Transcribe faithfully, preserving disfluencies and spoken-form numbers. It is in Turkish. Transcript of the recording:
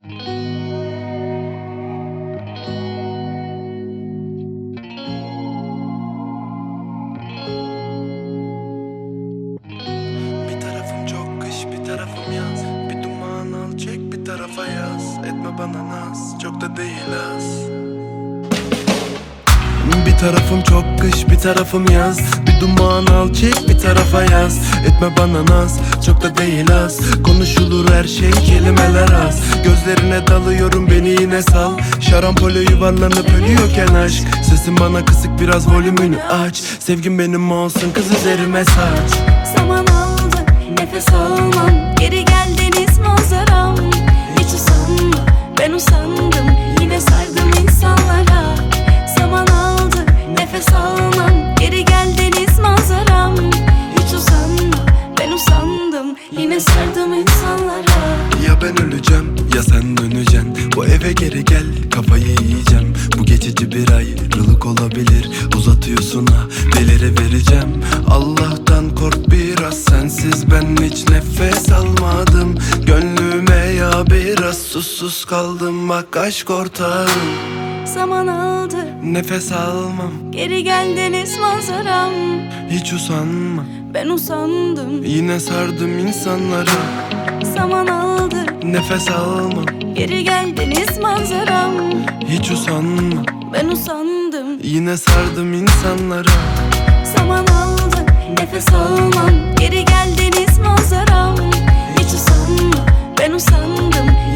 Bir tarafım çok kış, bir tarafım yaz. Bir duman al çek, bir tarafa yaz. Etme bana naz, çok da değil az. Bir tarafım çok kış, bir tarafım yaz. Bir duman al çek, bir tarafa yaz. Etme bana naz, çok da değil az. Konuşulur her şey, kelimeler az. Gözlerine dalıyorum, beni yine sal. Şarampole yuvarlanıp ölüyorken aşk. Sesin bana kısık, biraz volümünü aç. Sevgim benim olsun, kız üzerime saç. Zaman aldı, nefes almam. Geri gel deniz manzaram. Hiç usanma, ben usandım. Yine sardım insanlara. Zaman aldı, nefes almam. Geri gel deniz manzaram. Hiç usanma, ben usandım. Yine sardım insanlara. Ya ben öleceğim ya sen döneceksin. Bu eve geri gel, kafayı yiyeceğim. Bu geçici bir ayrılık olabilir. Uzatıyorsun ha, delire vereceğim. Allah'tan kork biraz, sensiz ben hiç nefes almadım. Gönlüme ya biraz susuz kaldım, bak aşk ortağım. Zaman aldı, Nefes almam, geri gel deniz manzaram. hiç usanma, Ben usandım. yine sardım insanları. Zaman aldı, Nefes almam, geri gel deniz manzaram. hiç usanma, Ben usandım. yine sardım insanları. Zaman aldı, nefes almam. Geri gel deniz manzaram. Hiç usanma, ben usandım.